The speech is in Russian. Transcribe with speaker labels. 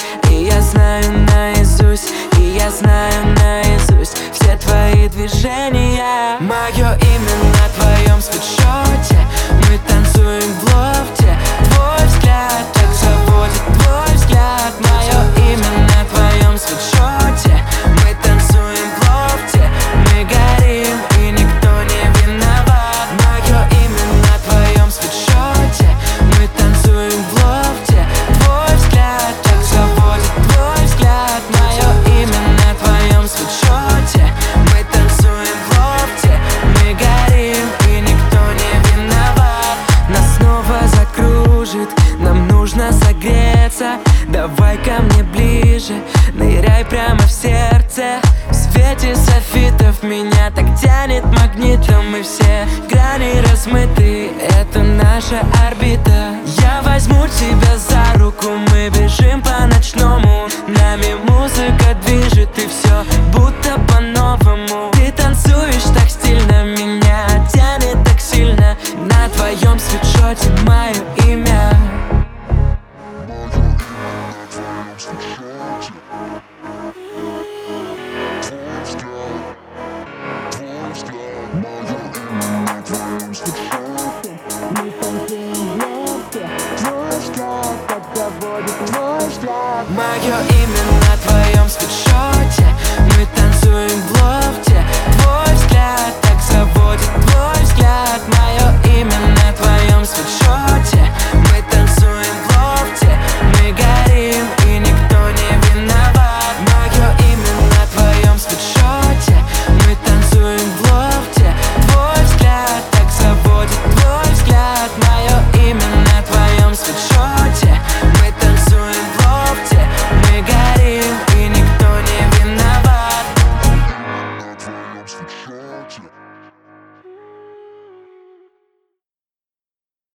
Speaker 1: И я знаю наизусть, и я знаю наизусть все твои движения. Мое имя на твоем свитшоте, мы танцуем в лофте. Твой взгляд так заводит, твой взгляд. Мое имя на твоем свитшоте, мы танцуем в лофте. Мы горим, и никто не виноват. Мое имя на твоем свитшоте, мы танцуем в лофте. Твой взгляд так заводит, твой взгляд. Мое имя на твоем свитшоте, мы танцуем в лофте. Мы горим, и никто не виноват. Нас снова закружит, нам нужно согреться. Давай ко мне ближе, ныряй прямо в сердце. В свете софитов меня так тянет магнитом. И все грани размыты, это наша орбита. Я возьму тебя за руку, мы бежим по ночному. Нами музыка движет, и все будто по-новому. Ты танцуешь так стильно, меня тянет так сильно. На твоем свитшоте мое имя. Мое